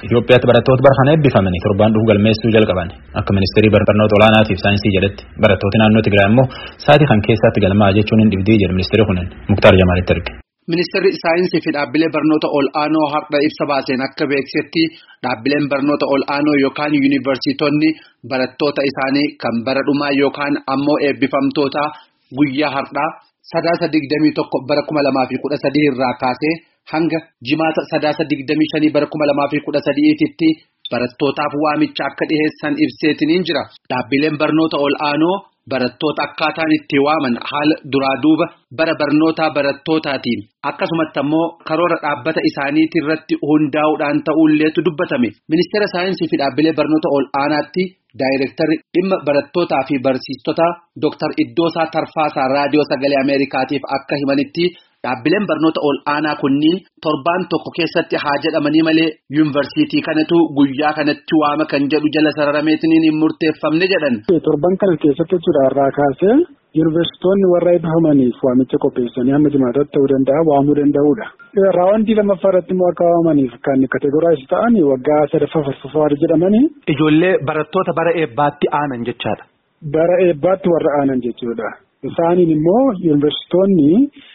Itoophiyaatti barattoota bara kana eebbifamanii torbaan dhufu galmeessuu jalqaban akka ministeerii barnoota olaanaatiif saayinsii jedhetti barattooti naannoo Tigraay immoo sa'aatii kan keessatti galmaa'aa jechuun hin dhibdii jedhu ministeerri kunin Muktaar Jamaalitti erge. Ministeerri saayinsii fi dhaabbilee barnoota ol'aanoo har'a ibsa baaseen akka beeksisetti dhaabbileen barnoota ol'aanoo yookaan yuunivarsiitonni barattoota isaanii kan bara dhumaa yookaan ammoo eebbifamtoota guyyaa har'aa 21 bara 2013 irraa kaasee hanga jimaata 25 bara 2013tti barattootaaf waamicha akka dhiheessan ibseetiniin jira. Dhaabbileen barnoota ol'aanoo barattoota akkaataan itti waaman haala duraa duuba bara barnootaa barattootatiin akkasumatti ammoo karoora dhaabbata isaaniitii irratti hundaa'uudhaan ta'uulleetu dubbatame. Ministeera saayinsii fi dhaabbilee barnoota ol'aanaatti daayirektarri dhimma barattootaa fi barsiistota Dr. Iddoosaa Tarfaasaa raadiyoo sagalee Ameerikaatiif akka himanitti dhaabbileen barnoota ol'aanaa kunniin torbaan tokko keessatti haa jedhamanii malee yuunivarsiitii kanatu guyyaa kanatti waama kan jedhu jala sararameetiniin hin murteeffamne jedhan. Torban kana keessatti jechuudha irraa kaasee yuunivarsiitonni warra eebbifamaniif waamicha qopheessanii hamma jimaataatti ta'uu danda'a waamuu danda'uudha. Raawwandii lammaffaa irratti immoo akka waamaniif kan kategoraayiz ta'an waggaa sadaffaa farfaffaa jedhamanii. Ijoollee barattoota bara eebbaatti aanan jechaadha. Bara eebbaatti warra aanan jechuudha. Isaaniin immoo yuunivarsiitonni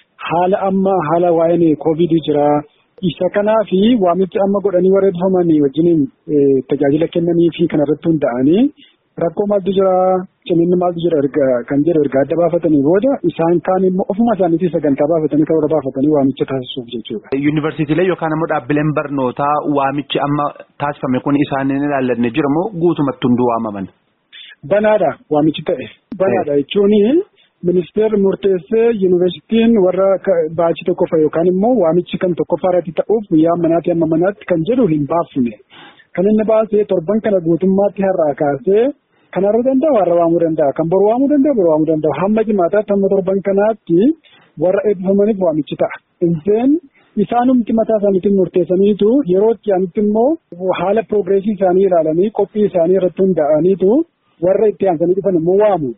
haala waa'een koovidii jira. Isa kanaa fi waamichi amma godhanii warra eebbifamanii wajjiniin tajaajila kennanii fi kanarratti hunda'anii rakkoo maaltu jira ciminni maaltu jira kan jedhu erga adda baafatanii booda isaan kaan immoo ofuma isaaniitii sagantaa baafatanii karoora baafatanii waamicha taasisuuf jechuudha. Yuunivarsiitiilee yookaan ammoo dhaabbileen barnootaa waamichi amma taasifame kun isaaniin ilaallanne jira moo guutumatti hunduu waamaman? Banaadha waamichi ta'e. Banaadha jechuun ministeerri murteessee yuunivarsiitiin warra baachii tokkoffaa yookaan immoo waamichi kan tokkoffaa irratti ta'uuf guyyaa manaatti amma manaatti kan jedhu hin baafne. Kan inni baasee torban kana guutummaatti har'aa kaasee kanarra danda'a warra waamuu danda'a kan boru waamuu danda'a hamma jimaataatti hamma torban kanaatti warra eebbifamaniif waamichi ta'a. Inseen isaanumti mataa isaaniitiin murteessaniitu yeroo itti aanitti immoo haala piroogreesii isaanii ilaalanii qophii isaanii irratti hunda'aniitu warra itti aansanii dhufan immoo waamu.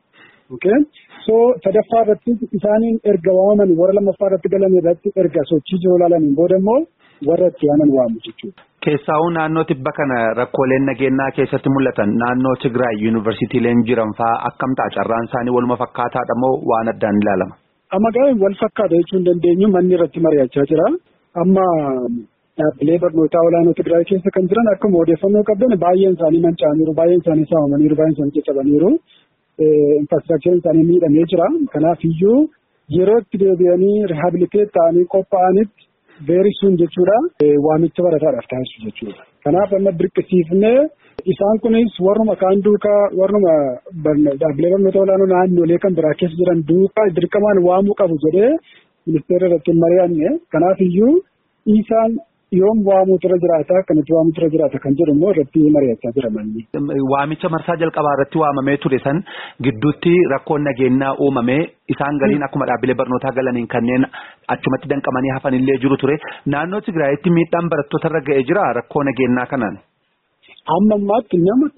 So sadaffaa irratti isaaniin erga waamaman warra lammaffaa irratti galan irratti erga sochii jiru ilaalaniin booda immoo warra itti aanan waamu jechuudha. Keessaa'uu naannoo tibba kana rakkooleen nageenyaa keessatti mul'atan naannoo Tigraay yuunivarsiitiileen jiran fa'aa akkam ta'a carraan isaanii waluma fakkaataadha moo waan addaan ilaalama? Amma gaarii wal fakkaata jechuu hin dandeenyu manni irratti mari'achaa jira. Amma dhaabbilee barnootaa olaanoo Tigraay keessa kan jiran akkuma odeeffannoo qabdan baay'een isaanii manca'aniiru, baay'een isaanii saamamaniiru, baay'een isaanii caccabaniiru. Infraastiraakchariin isaanii miidhamee jira. Kanaaf iyyuu yeroo itti deebi'anii riihabiliteet ta'anii qophaa'anitti veerisuun jechuudha waamicha barataadhaaf taasisu jechuudha. Kanaaf amma dirqisiifnee isaan kunis warruma kaan duukaa warruma dhaabbilee barnoota olaanoo naannolee kan biraa keessa jiran duukaa dirqamaan waamuu qabu jedhee ministeerri irratti mari'anne. Kanaaf iyyuu isaan yoom waamuutu irra jiraata kanatti waamuutu irra jiraata kan jedhu immoo irratti mari'achaa jira manni. Waamicha marsaa jalqabaa irratti waamamee ture san gidduutti rakkoon nageenyaa uumamee isaan galiin akkuma dhaabbilee barnootaa galaniin kanneen achumatti danqamanii hafanillee jiru ture. Naannoo Tigraayitti miidhaan barattoota irra ga'ee jira rakkoo nageenyaa kanaan. Amma ammaatti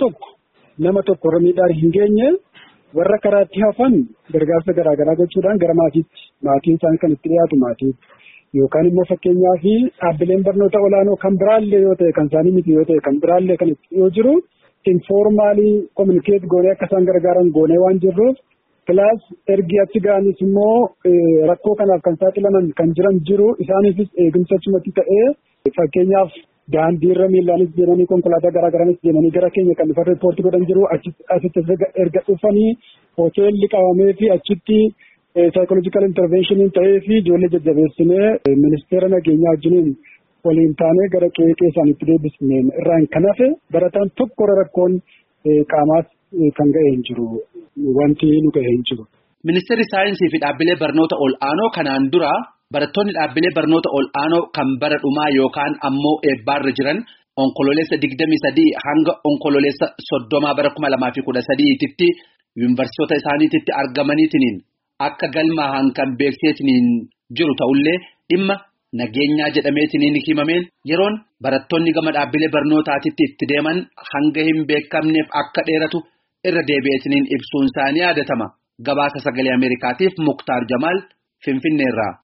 nama tokko irra miidhaan hin geenye warra karaatti hafan gargaarsa garaagaraa gochuudhaan gara maatiin isaanii kan itti dhiyaatu maatii. Yookaan immoo fakkeenyaa fi dhaabbileen barnoota olaanoo kan biraallee yoo ta'e kan isaanii miti yoo ta'e kan biraallee kan yoo jiru informaalii kominikeet goonee akka isaan gargaaran goonee waan jirruuf kilaas ergi achi ga'anis immoo rakkoo kanaaf kan saaxilaman kan jiran jiru isaaniifis eegumsa achumatti ta'ee fakkeenyaaf daandiirra miillaanis deemanii konkolaataa garaagaraanis deemanii gara keenya kan dhufan riippoortii godhan jiru achitti erga dhufanii hoteelli qabamee fi achitti. Psychological intervention ta'ee fi ijoollee jajjabeessinee ministeera nageenyaa wajjiniin waliin taanee gara qe'ee isaaniitti deebisneen irraan kan hafe barataan tokko rakkoon qaamaas kan ga'e hin jiru wanti nu ga'e hin jiru. Ministeerri saayinsii fi dhaabbilee barnoota ol'aanoo kanaan dura barattoonni dhaabbilee barnoota ol'aanoo kan bara dhumaa yookaan ammoo eebbaarra jiran onkololeessa 23 hanga onkololeessa 30 bara 2013tti yuunivarsiitota isaaniitti argamaniitiin. Akka galmaa'an kan beekseetiniin jiru ta'ullee dhimma nageenyaa jedhameetiniin himameen yeroon barattoonni gama dhaabbilee barnootaatitti itti deeman hanga hin beekamneef akka dheeratu irra deebi'eetiniin ibsuun isaanii yaadatama. Gabaasa sagalee Ameerikaatiif Muktaar Jamaal Finfinneerraa.